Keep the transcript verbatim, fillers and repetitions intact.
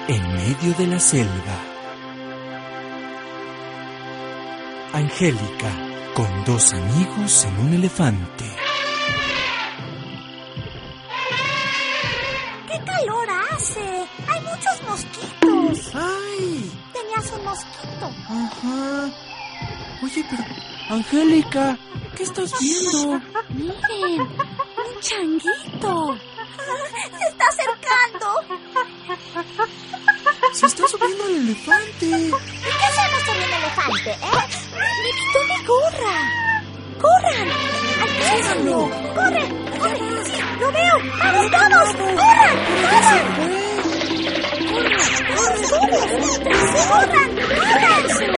En medio de la selva, Angélica con dos amigos en un elefante. ¡Qué calor hace! ¡Hay muchos mosquitos! ¡Ay! Tenías un mosquito. Ajá. Oye, pero... Angélica, ¿qué estás viendo? Miren, un changuito. Se está acercando. Se está subiendo al elefante. ¿Y qué hacemos con el elefante, eh? Me quitó mi gorra. ¡Corran! ¡Alcánzalo! ¡Corre! ¡Corre! ¡Sí, lo veo! ¡Vamos todos! ¡Corran! ¡Corran! ¡Corran! ¡Corran! ¡Corran! ¡Corran!